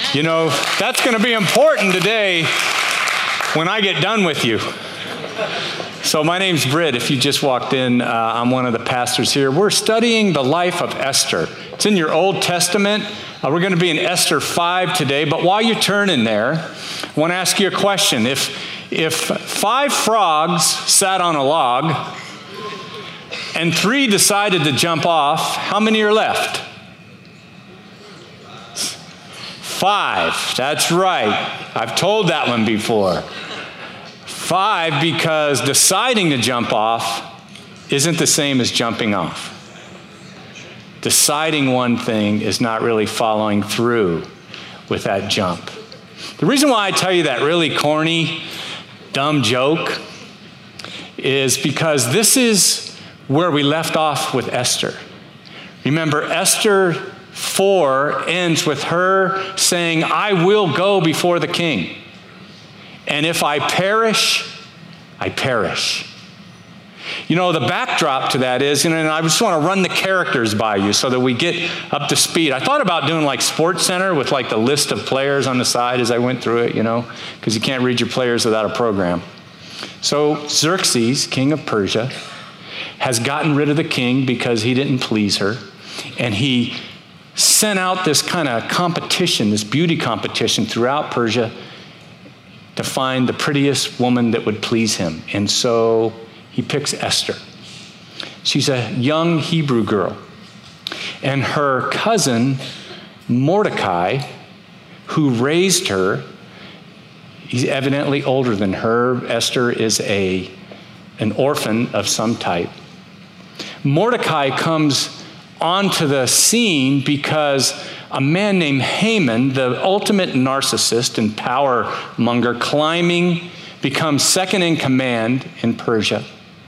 You know, that's going to be important today when I get done with you. So my name's Britt. If you just walked in, I'm one of the pastors here. We're studying the life of Esther. It's in your Old Testament. We're going to be in Esther 5 today. But while you're turning there, I want to ask you a question. If 5 frogs sat on a log and 3 decided to jump off, how many are left? 5. That's right. I've told that one before. 5, because deciding to jump off isn't the same as jumping off. Deciding one thing is not really following through with that jump. The reason why I tell you that really corny, dumb joke is because this is where we left off with Esther. Remember, Esther 4 ends with her saying, I will go before the king. And if I perish, I perish. You know, the backdrop to that is, and I just want to run the characters by you so that we get up to speed. I thought about doing like Sports Center with like the list of players on the side as I went through it, you know, because you can't read your players without a program. So Xerxes, king of Persia, has gotten rid of the king because he didn't please her. And he sent out this kind of competition, this beauty competition throughout Persia to find the prettiest woman that would please him. And so he picks Esther. She's a young Hebrew girl. And her cousin, Mordecai, who raised her, he's evidently older than her. Esther is an orphan of some type. Mordecai comes onto the scene because a man named Haman, the ultimate narcissist and power monger, becomes second in command in Persia.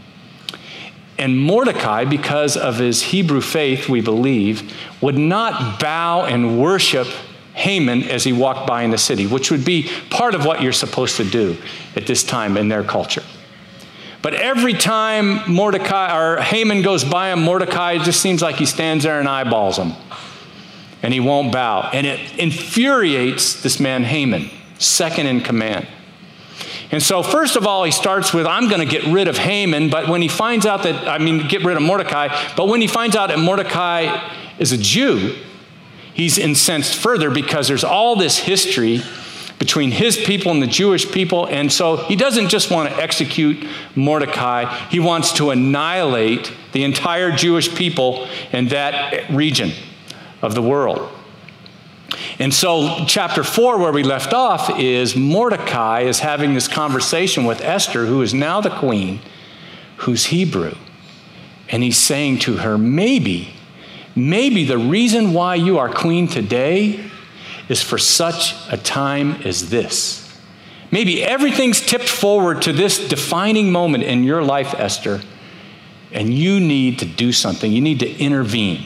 And Mordecai, because of his Hebrew faith, we believe, would not bow and worship Haman as he walked by in the city, which would be part of what you're supposed to do at this time in their culture. But every time Haman goes by him, Mordecai just seems like he stands there and eyeballs him. And he won't bow. And it infuriates this man Haman, second in command. And so first of all, he starts with, I'm going to get rid of Haman. But when he finds out get rid of Mordecai. But when he finds out that Mordecai is a Jew, he's incensed further because there's all this history between his people and the Jewish people. And so he doesn't just want to execute Mordecai. He wants to annihilate the entire Jewish people in that region of the world. And so chapter 4, where we left off, is Mordecai is having this conversation with Esther, who is now the queen, who's Hebrew. And he's saying to her, maybe the reason why you are queen today is for such a time as this. Maybe everything's tipped forward to this defining moment in your life, Esther, and you need to do something. You need to intervene.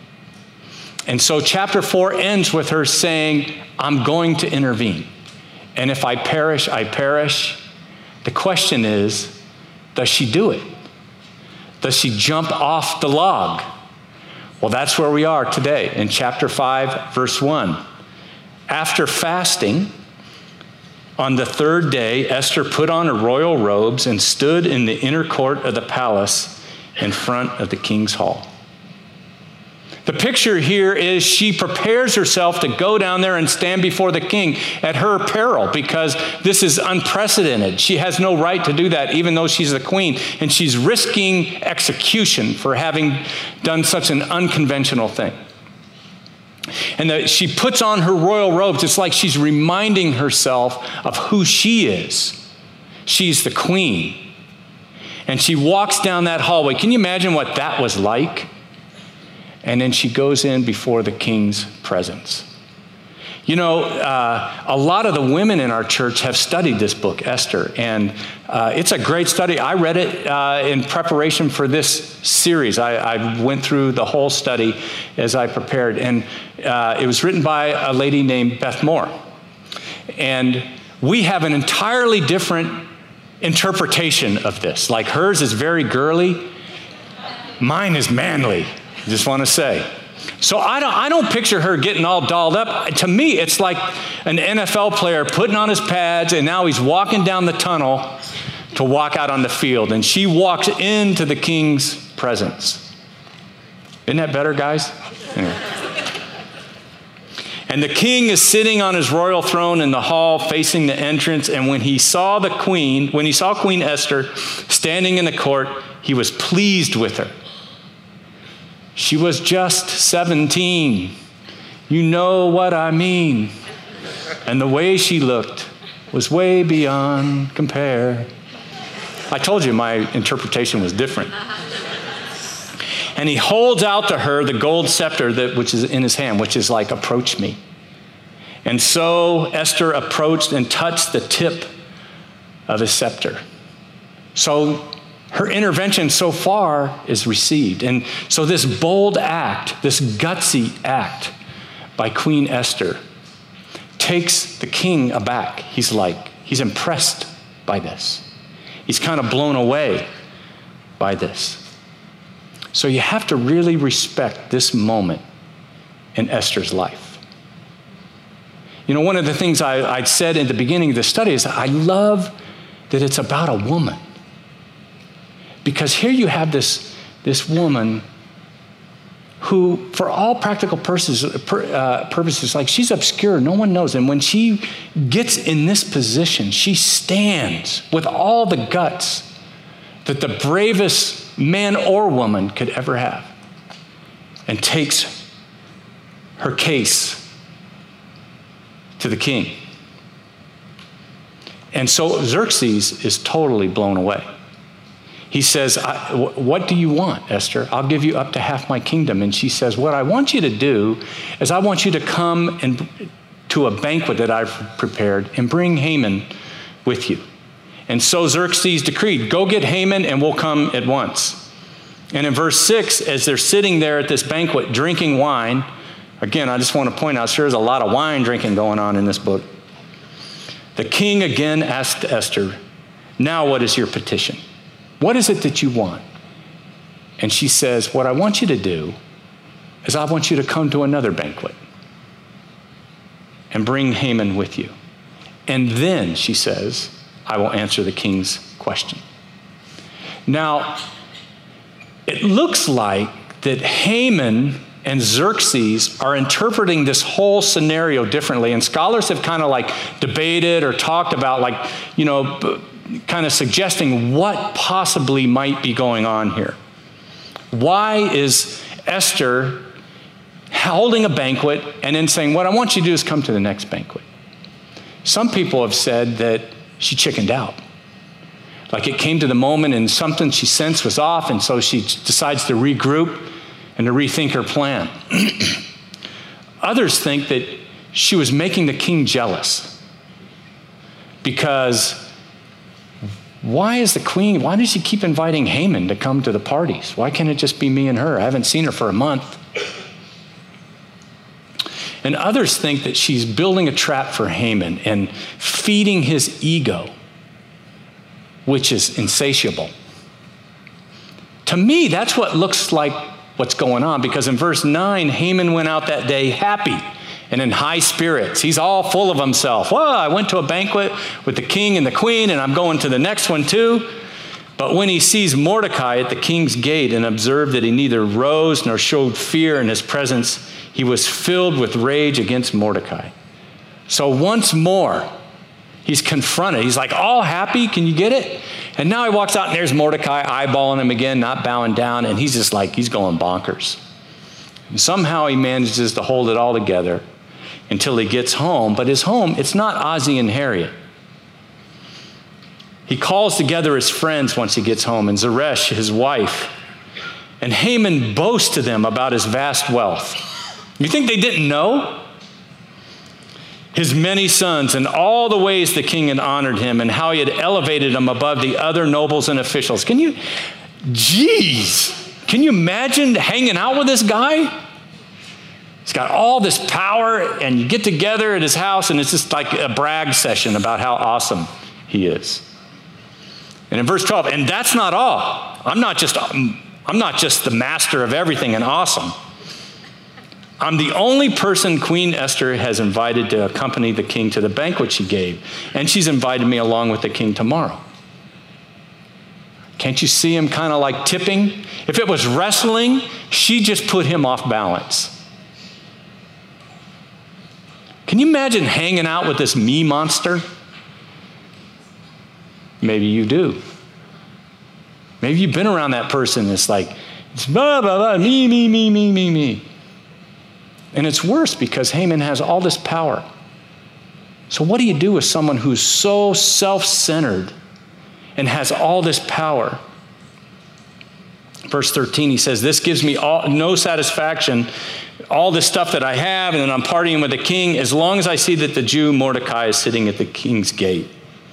And so chapter 4 ends with her saying, I'm going to intervene. And if I perish, I perish. The question is, does she do it? Does she jump off the log? Well, that's where we are today in chapter 5, verse 1. After fasting, on the 3rd day, Esther put on her royal robes and stood in the inner court of the palace in front of the king's hall. The picture here is she prepares herself to go down there and stand before the king at her peril because this is unprecedented. She has no right to do that, even though she's the queen, and she's risking execution for having done such an unconventional thing. And she puts on her royal robes. It's like she's reminding herself of who she is. She's the queen. And she walks down that hallway. Can you imagine what that was like? And then she goes in before the king's presence. You know, a lot of the women in our church have studied this book, Esther, and it's a great study. I read it in preparation for this series. I went through the whole study as I prepared, and it was written by a lady named Beth Moore. And we have an entirely different interpretation of this. Like hers is very girly. Mine is manly, I just want to say. So I don't picture her getting all dolled up. To me, it's like an NFL player putting on his pads, and now he's walking down the tunnel to walk out on the field. And she walks into the king's presence. Isn't that better, guys? Anyway. And the king is sitting on his royal throne in the hall facing the entrance. And when he saw Queen Esther standing in the court, he was pleased with her. She was just 17. You know what I mean. And the way she looked was way beyond compare. I told you my interpretation was different. And he holds out to her the gold scepter which is in his hand, which is like, approach me. And so Esther approached and touched the tip of his scepter. So her intervention so far is received. And so this bold act, this gutsy act by Queen Esther takes the king aback. He's impressed by this. He's kind of blown away by this. So you have to really respect this moment in Esther's life. You know, one of the things I'd said in the beginning of the study is I love that it's about a woman. Because here you have this woman who, for all practical purposes, like she's obscure, no one knows. And when she gets in this position, she stands with all the guts that the bravest man or woman could ever have and takes her case to the king. And so Xerxes is totally blown away. He says, what do you want, Esther? I'll give you up to half my kingdom. And she says, what I want you to do is I want you to come to a banquet that I've prepared and bring Haman with you. And so Xerxes decreed, go get Haman and we'll come at once. And in verse 6, as they're sitting there at this banquet drinking wine, again, I just want to point out, there's a lot of wine drinking going on in this book. The king again asked Esther, now what is your petition? What is it that you want? And she says, what I want you to do is I want you to come to another banquet and bring Haman with you. And then, she says, I will answer the king's question. Now, it looks like that Haman and Xerxes are interpreting this whole scenario differently. And scholars have kind of like debated or talked about kind of suggesting what possibly might be going on here. Why is Esther holding a banquet and then saying, what I want you to do is come to the next banquet? Some people have said that she chickened out. Like it came to the moment and something she sensed was off, and so she decides to regroup and to rethink her plan. Others think that she was making the king jealous because why does she keep inviting Haman to come to the parties? Why can't it just be me and her? I haven't seen her for a month. And others think that she's building a trap for Haman and feeding his ego, which is insatiable. To me, that's what looks like what's going on, because in verse 9, Haman went out that day happy and in high spirits. He's all full of himself. Well, I went to a banquet with the king and the queen, and I'm going to the next one too. But when he sees Mordecai at the king's gate and observed that he neither rose nor showed fear in his presence, he was filled with rage against Mordecai. So once more, he's confronted. He's like all happy. Can you get it? And now he walks out and there's Mordecai eyeballing him again, not bowing down. And he's just like, he's going bonkers. And somehow he manages to hold it all together until he gets home. But his home, it's not Ozzie and Harriet. He calls together his friends once he gets home, and Zeresh, his wife. And Haman boasts to them about his vast wealth. You think they didn't know? His many sons and all the ways the king had honored him and how he had elevated him above the other nobles and officials. Can you imagine hanging out with this guy? He's got all this power, and you get together at his house, and it's just like a brag session about how awesome he is. And in verse 12, and that's not all. I'm not just the master of everything and awesome. I'm the only person Queen Esther has invited to accompany the king to the banquet she gave, and she's invited me along with the king tomorrow. Can't you see him kind of like tipping? If it was wrestling, she just put him off balance. Can you imagine hanging out with this me monster? Maybe you do. Maybe you've been around that person. It's like, it's blah, blah, blah, me. And it's worse because Haman has all this power. So what do you do with someone who's so self-centered and has all this power? Verse 13, he says, this gives me no satisfaction, all this stuff that I have, and then I'm partying with the king, as long as I see that the Jew Mordecai is sitting at the king's gate.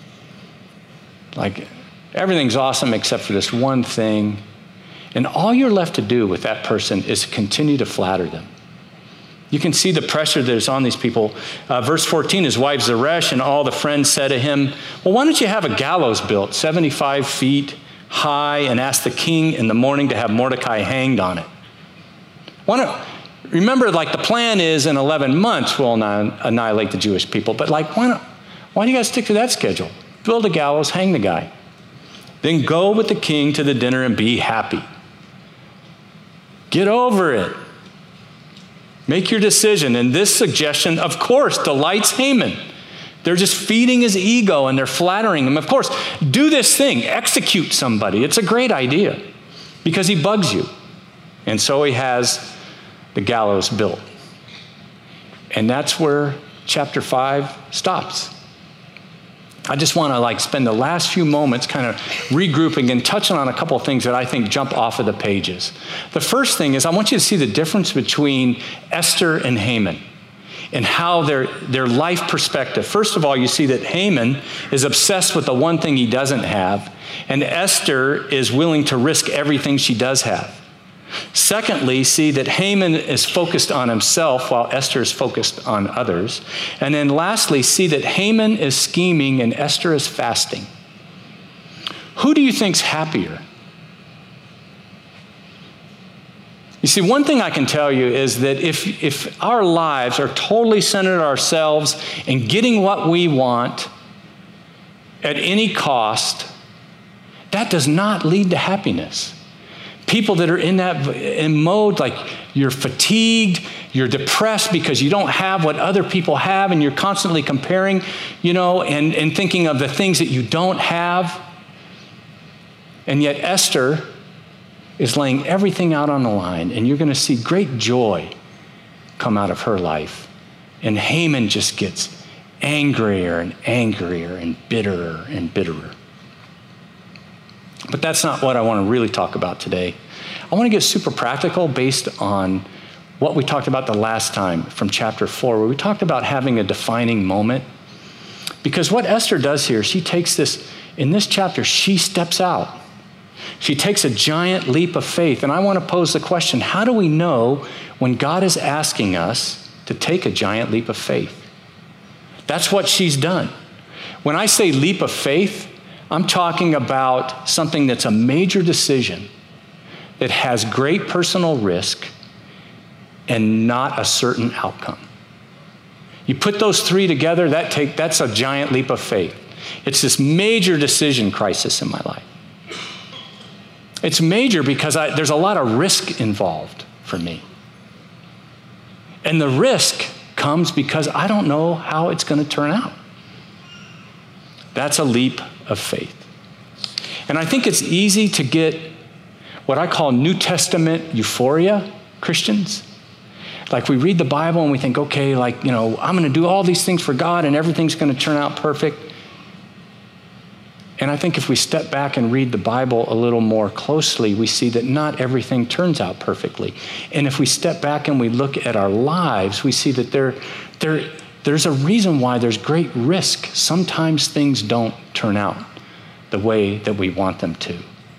Like, everything's awesome except for this one thing. And all you're left to do with that person is continue to flatter them. You can see the pressure that is on these people. Verse 14, his wife Zeresh and all the friends said to him, well, why don't you have a gallows built 75 feet high and ask the king in the morning to have Mordecai hanged on it? Remember, like the plan is in 11 months we'll annihilate the Jewish people. But like, why do you guys stick to that schedule? Build a gallows, hang the guy. Then go with the king to the dinner and be happy. Get over it. Make your decision. And this suggestion, of course, delights Haman. They're just feeding his ego and they're flattering him. Of course, do this thing. Execute somebody. It's a great idea because he bugs you. And so he has the gallows built. And that's where chapter 5 stops. I just want to spend the last few moments kind of regrouping and touching on a couple of things that I think jump off of the pages. The first thing is I want you to see the difference between Esther and Haman and how their life perspective. First of all, you see that Haman is obsessed with the one thing he doesn't have, and Esther is willing to risk everything she does have. Secondly, see that Haman is focused on himself while Esther is focused on others. And then lastly, see that Haman is scheming and Esther is fasting. Who do you think's happier? You see, one thing I can tell you is that if our lives are totally centered on ourselves and getting what we want at any cost, that does not lead to happiness. People that are in mode, like you're fatigued, you're depressed because you don't have what other people have, and you're constantly comparing, and thinking of the things that you don't have. And yet Esther is laying everything out on the line, and you're going to see great joy come out of her life. And Haman just gets angrier and angrier and bitterer and bitterer. But that's not what I want to really talk about today. I want to get super practical based on what we talked about the last time from chapter 4, where we talked about having a defining moment. Because what Esther does here, she takes this, in this chapter, she steps out. She takes a giant leap of faith. And I want to pose the question, how do we know when God is asking us to take a giant leap of faith? That's what she's done. When I say leap of faith, I'm talking about something that's a major decision that has great personal risk and not a certain outcome. You put those three together, that's a giant leap of faith. It's this major decision crisis in my life. It's major because there's a lot of risk involved for me. And the risk comes because I don't know how it's going to turn out. That's a leap of faith. And I think it's easy to get what I call New Testament euphoria Christians. Like we read the Bible and we think, okay, I'm going to do all these things for God and everything's going to turn out perfect. And I think if we step back and read the Bible a little more closely, we see that not everything turns out perfectly. And if we step back and we look at our lives, we see that there's a reason why there's great risk. Sometimes things don't turn out the way that we want them to.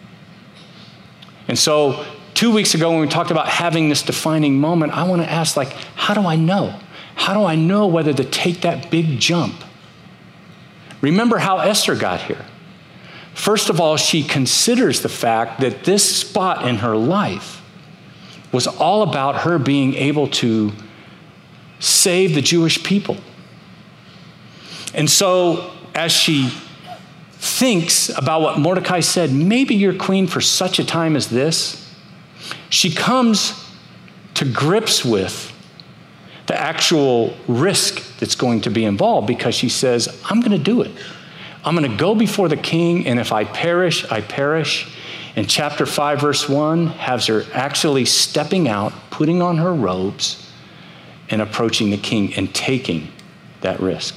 And so 2 weeks ago when we talked about having this defining moment, I want to ask, how do I know? How do I know whether to take that big jump? Remember how Esther got here. First of all, she considers the fact that this spot in her life was all about her being able to save the Jewish people. And so as she thinks about what Mordecai said, maybe you're queen for such a time as this, she comes to grips with the actual risk that's going to be involved, because she says, I'm going to do it. I'm going to go before the king, and if I perish, I perish. And chapter 5, verse 1 has her actually stepping out, putting on her robes, and approaching the king and taking that risk.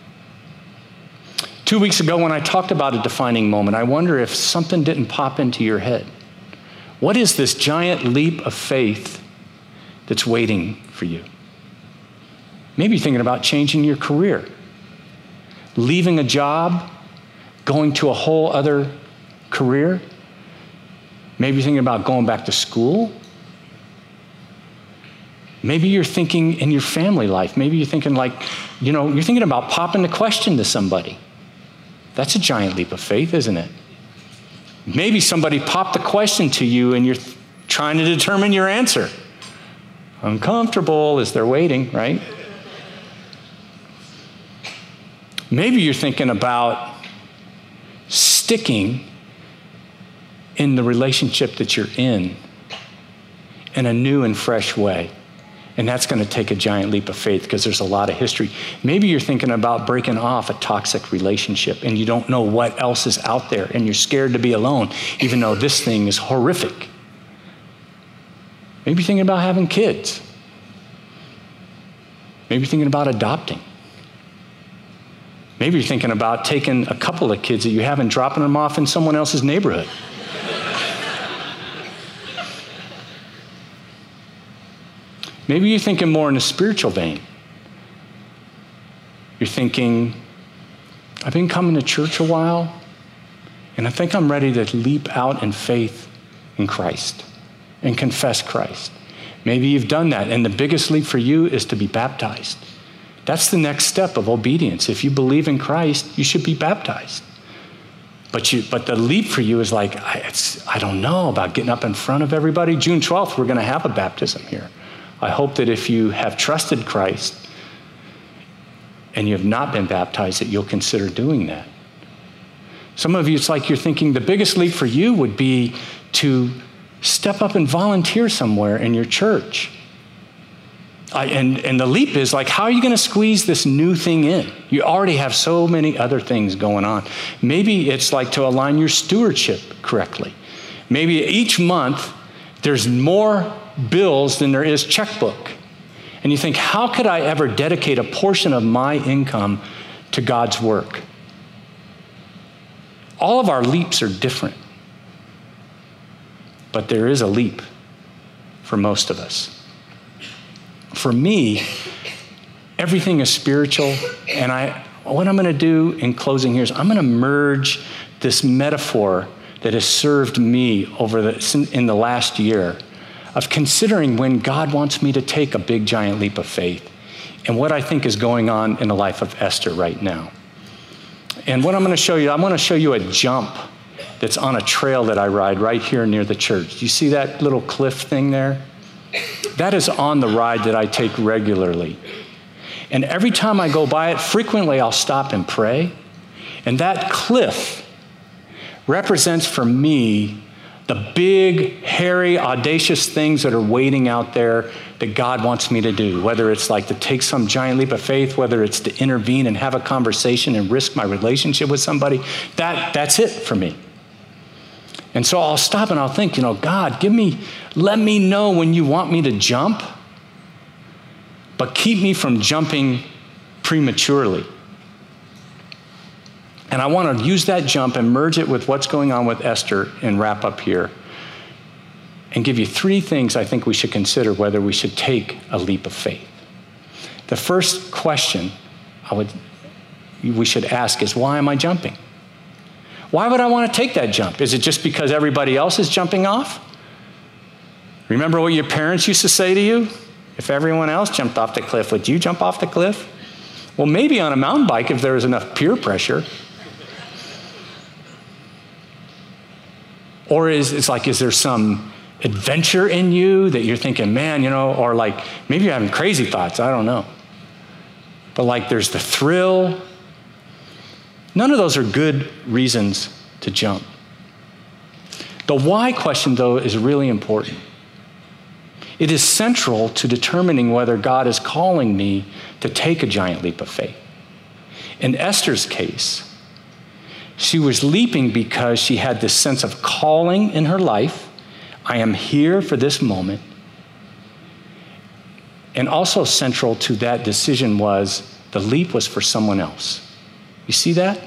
2 weeks ago when I talked about a defining moment, I wonder if something didn't pop into your head. What is this giant leap of faith that's waiting for you? Maybe you're thinking about changing your career, leaving a job, going to a whole other career. Maybe you're thinking about going back to school. Maybe you're thinking in your family life. Maybe you're thinking you're thinking about popping the question to somebody. That's a giant leap of faith, isn't it? Maybe somebody popped the question to you and you're trying to determine your answer. Uncomfortable as they're waiting, right? Maybe you're thinking about sticking in the relationship that you're in a new and fresh way. And that's going to take a giant leap of faith because there's a lot of history. Maybe you're thinking about breaking off a toxic relationship and you don't know what else is out there and you're scared to be alone, even though this thing is horrific. Maybe you're thinking about having kids. Maybe you're thinking about adopting. Maybe you're thinking about taking a couple of kids that you have and dropping them off in someone else's neighborhood. Maybe you're thinking more in a spiritual vein. You're thinking, I've been coming to church a while, and I think I'm ready to leap out in faith in Christ and confess Christ. Maybe you've done that, and the biggest leap for you is to be baptized. That's the next step of obedience. If you believe in Christ, you should be baptized. But the leap for you is I don't know about getting up in front of everybody. June 12th, we're going to have a baptism here. I hope that if you have trusted Christ and you have not been baptized, that you'll consider doing that. Some of you, it's like you're thinking the biggest leap for you would be to step up and volunteer somewhere in your church. And the leap is how are you going to squeeze this new thing in? You already have so many other things going on. Maybe it's to align your stewardship correctly. Maybe each month there's more bills than there is checkbook. And you think, how could I ever dedicate a portion of my income to God's work? All of our leaps are different. But there is a leap for most of us. For me, everything is spiritual, and what I'm going to do in closing here is I'm going to merge this metaphor that has served me in the last year of considering when God wants me to take a big, giant leap of faith and what I think is going on in the life of Esther right now. And what I'm going to show you a jump that's on a trail that I ride right here near the church. Do you see that little cliff thing there? That is on the ride that I take regularly. And every time I go by it, frequently I'll stop and pray. And that cliff represents for me the big, hairy, audacious things that are waiting out there that God wants me to do, whether it's to take some giant leap of faith, whether it's to intervene and have a conversation and risk my relationship with somebody. That's it for me. And so I'll stop and I'll think, God, let me know when you want me to jump, but keep me from jumping prematurely. And I want to use that jump and merge it with what's going on with Esther and wrap up here and give you 3 things I think we should consider whether we should take a leap of faith. The first question we should ask is, why am I jumping? Why would I want to take that jump? Is it just because everybody else is jumping off? Remember what your parents used to say to you? If everyone else jumped off the cliff, would you jump off the cliff? Well, maybe on a mountain bike if there was enough peer pressure. Or is there some adventure in you that you're thinking, man, or like maybe you're having crazy thoughts, I don't know. But like there's the thrill. None of those are good reasons to jump. The why question, though, is really important. It is central to determining whether God is calling me to take a giant leap of faith. In Esther's case, she was leaping because she had this sense of calling in her life. I am here for this moment. And also central to that decision was the leap was for someone else. You see that?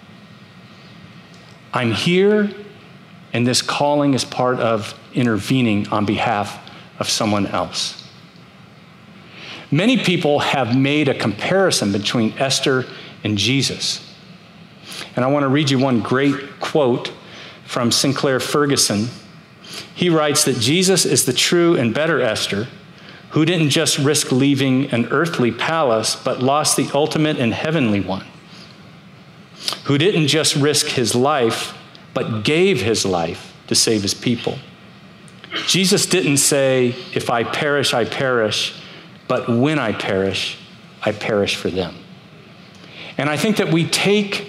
I'm here, and this calling is part of intervening on behalf of someone else. Many people have made a comparison between Esther and Jesus. And I want to read you one great quote from Sinclair Ferguson. He writes that Jesus is the true and better Esther, who didn't just risk leaving an earthly palace, but lost the ultimate and heavenly one. Who didn't just risk his life, but gave his life to save his people. Jesus didn't say, if I perish, I perish, but when I perish for them. And I think that we take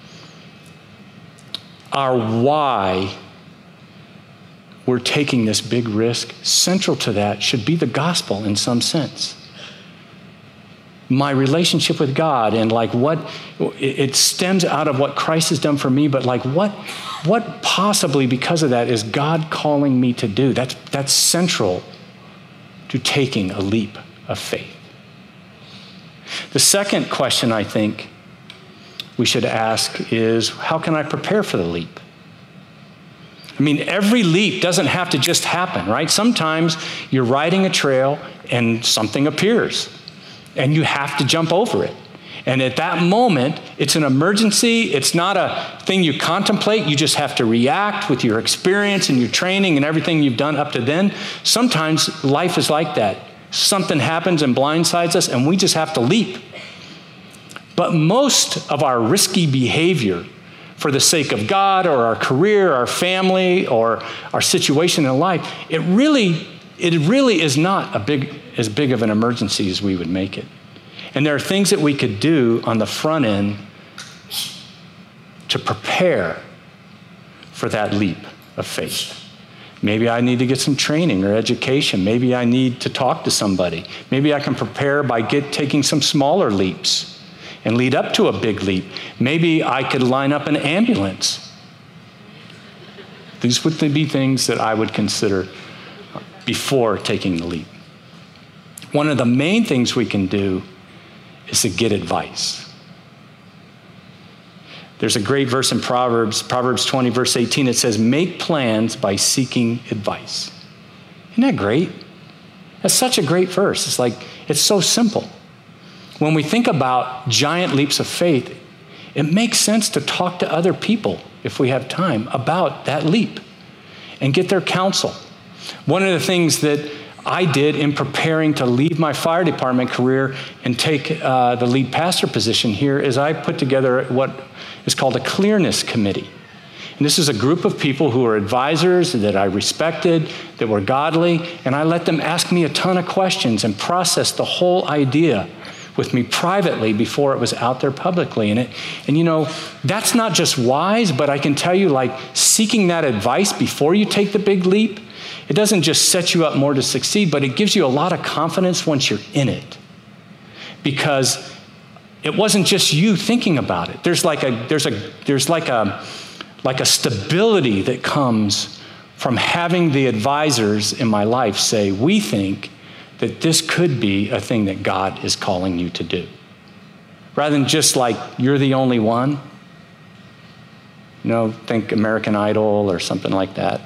our why we're taking this big risk, central to that should be the gospel in some sense. My relationship with God and like what, it stems out of what Christ has done for me, but like what possibly because of that is God calling me to do? That's central to taking a leap of faith. The second question I think we should ask is, how can I prepare for the leap? I mean, every leap doesn't have to just happen, right? Sometimes you're riding a trail and something appears and you have to jump over it. And at that moment, it's an emergency. It's not a thing you contemplate. You just have to react with your experience and your training and everything you've done up to then. Sometimes life is like that. Something happens and blindsides us and we just have to leap. But most of our risky behavior for the sake of God or our career, our family, or our situation in life, it really is not as big of an emergency as we would make it. And there are things that we could do on the front end to prepare for that leap of faith. Maybe I need to get some training or education. Maybe I need to talk to somebody. Maybe I can prepare by taking some smaller leaps and lead up to a big leap. Maybe I could line up an ambulance. These would be things that I would consider before taking the leap. One of the main things we can do is to get advice. There's a great verse in Proverbs 20, verse 18. It says, make plans by seeking advice. Isn't that great? That's such a great verse. It's like, it's so simple. When we think about giant leaps of faith, it makes sense to talk to other people, if we have time, about that leap and get their counsel. One of the things that I did in preparing to leave my fire department career and take the lead pastor position here is I put together what is called a clearness committee. And this is a group of people who are advisors that I respected, that were godly, and I let them ask me a ton of questions and process the whole idea with me privately before it was out there publicly. And that's not just wise, but I can tell you, like, seeking that advice before you take the big leap, it doesn't just set you up more to succeed, but it gives you a lot of confidence once you're in it. Because it wasn't just you thinking about it. There's like a stability that comes from having the advisors in my life say, we think that this could be a thing that God is calling you to do. Rather than just like, you're the only one. Think American Idol or something like that.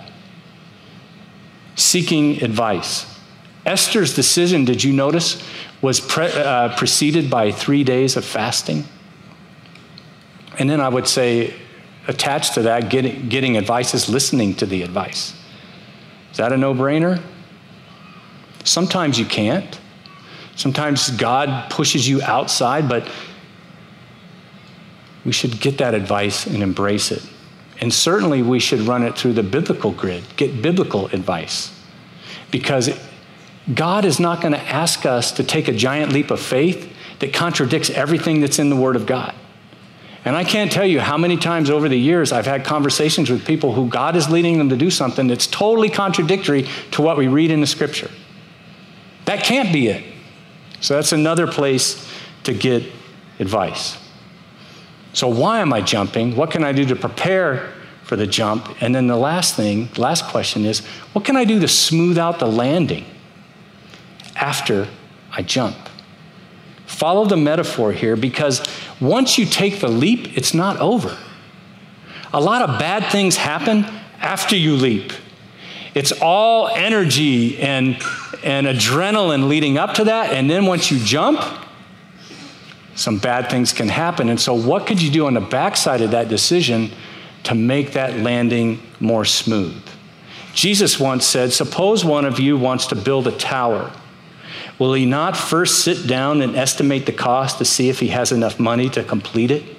Seeking advice. Esther's decision, did you notice, was preceded by 3 days of fasting? And then I would say, attached to that, getting advice is listening to the advice. Is that a no-brainer? Sometimes you can't. Sometimes God pushes you outside, but we should get that advice and embrace it. And certainly we should run it through the biblical grid, get biblical advice. because God is not going to ask us to take a giant leap of faith that contradicts everything that's in the Word of God. And I can't tell you how many times over the years I've had conversations with people who God is leading them to do something that's totally contradictory to what we read in the Scripture. That can't be it. So that's another place to get advice. So why am I jumping? What can I do to prepare for the jump? And then the last question is, what can I do to smooth out the landing after I jump? Follow the metaphor here, because once you take the leap, it's not over. A lot of bad things happen after you leap. It's all energy and adrenaline leading up to that, and then once you jump, some bad things can happen. And so what could you do on the backside of that decision to make that landing more smooth? Jesus once said, suppose one of you wants to build a tower. Will he not first sit down and estimate the cost to see if he has enough money to complete it?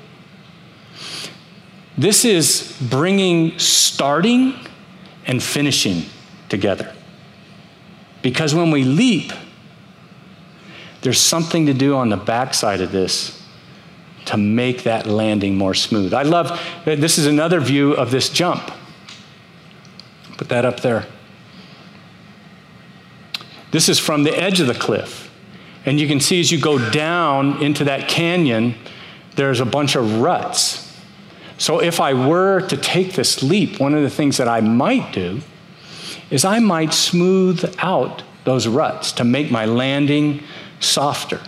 This is bringing starting and finishing together. Because when we leap, there's something to do on the backside of this to make that landing more smooth. I love, this is another view of this jump. Put that up there. This is from the edge of the cliff. And you can see as you go down into that canyon, there's a bunch of ruts. So if I were to take this leap, one of the things that I might do is I might smooth out those ruts to make my landing softer.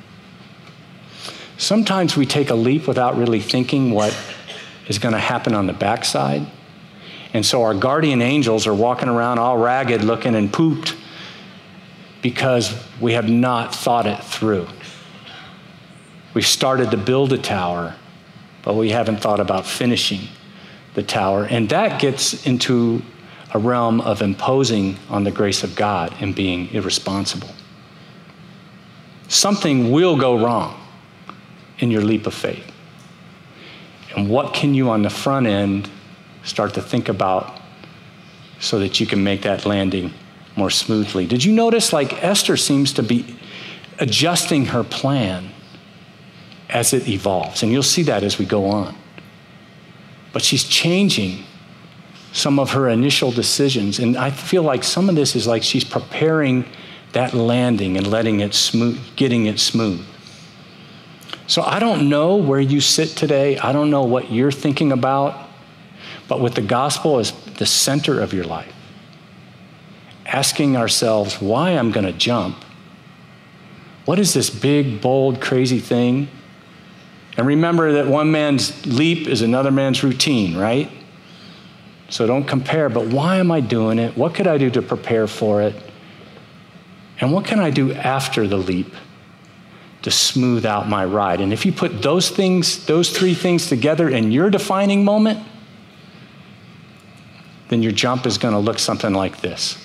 Sometimes we take a leap without really thinking what is going to happen on the backside. And so our guardian angels are walking around all ragged looking and pooped because we have not thought it through. We've started to build a tower, but we haven't thought about finishing the tower. And that gets into a realm of imposing on the grace of God and being irresponsible. Something will go wrong in your leap of faith. And what can you on the front end start to think about so that you can make that landing more smoothly? Did you notice, like, Esther seems to be adjusting her plan as it evolves? And you'll see that as we go on. But she's changing some of her initial decisions. And I feel like some of this is like she's preparing that landing and letting it smooth, getting it smooth. So I don't know where you sit today. I don't know what you're thinking about. But with the gospel as the center of your life, asking ourselves why I'm going to jump. What is this big, bold, crazy thing? And remember that one man's leap is another man's routine, right? So don't compare, but why am I doing it? What could I do to prepare for it? And what can I do after the leap to smooth out my ride? And if you put those three things together in your defining moment, then your jump is going to look something like this.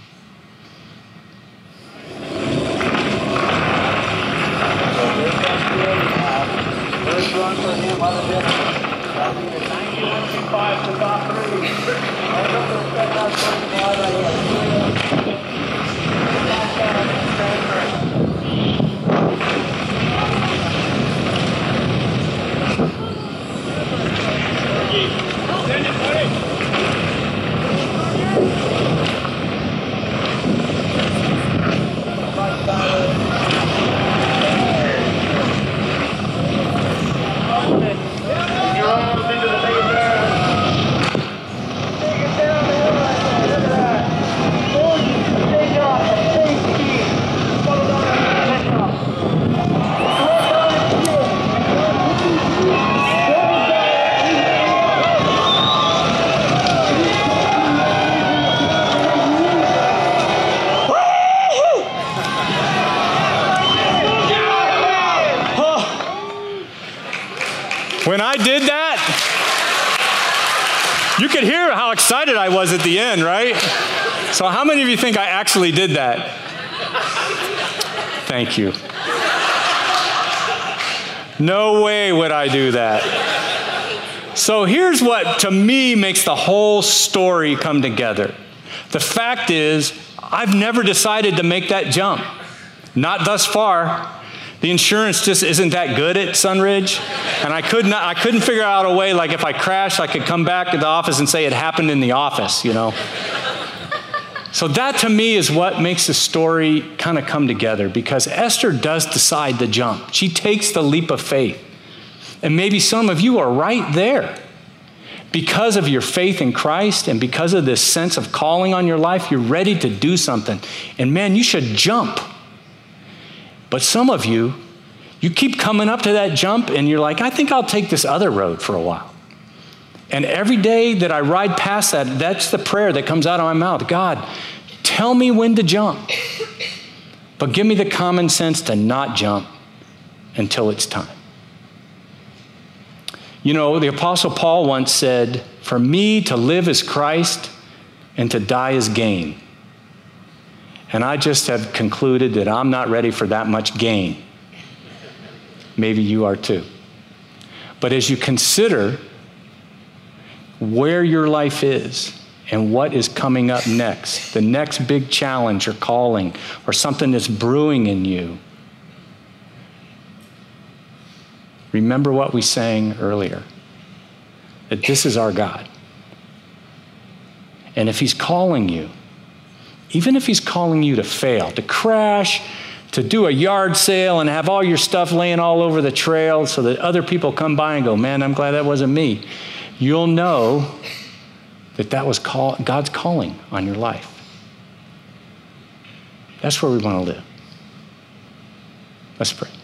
First run for him, other than 91.5 to top 3. Send it, buddy. When I did that, you could hear how excited I was at the end, right? So how many of you think I actually did that? Thank you. No way would I do that. So here's what, to me, makes the whole story come together. The fact is, I've never decided to make that jump. Not thus far. The insurance just isn't that good at Sunridge. And I couldn't figure out a way, like if I crashed, I could come back to the office and say it happened in the office, you know. So that to me is what makes the story kind of come together, because Esther does decide to jump. She takes the leap of faith. And maybe some of you are right there. Because of your faith in Christ and because of this sense of calling on your life, you're ready to do something. And man, you should jump. But some of you keep coming up to that jump and you're like, I think I'll take this other road for a while. And every day that I ride past that, that's the prayer that comes out of my mouth. God, tell me when to jump. But give me the common sense to not jump until it's time. You know, the Apostle Paul once said, for me to live is Christ and to die is gain. And I just have concluded that I'm not ready for that much gain. Maybe you are too. But as you consider where your life is and what is coming up next, the next big challenge or calling or something that's brewing in you, remember what we sang earlier, that this is our God. And if he's calling you, even if he's calling you to fail, to crash, to do a yard sale and have all your stuff laying all over the trail so that other people come by and go, man, I'm glad that wasn't me, you'll know that that was God's calling on your life. That's where we want to live. Let's pray.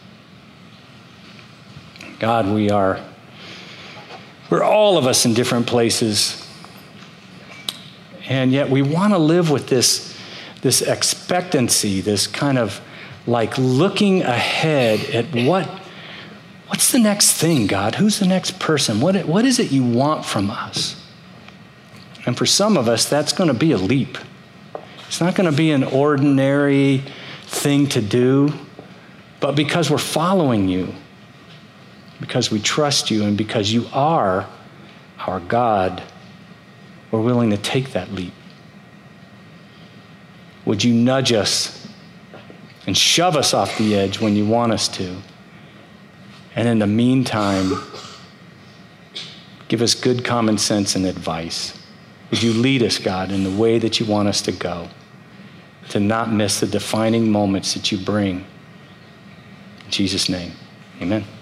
God, we're all of us in different places, and yet we want to live with this expectancy, this kind of like looking ahead at what's the next thing, God? Who's the next person? What is it you want from us? And for some of us, that's going to be a leap. It's not going to be an ordinary thing to do, but because we're following you, because we trust you, and because you are our God, we're willing to take that leap. Would you nudge us and shove us off the edge when you want us to? And in the meantime, give us good common sense and advice. Would you lead us, God, in the way that you want us to go, to not miss the defining moments that you bring. In Jesus' name, amen.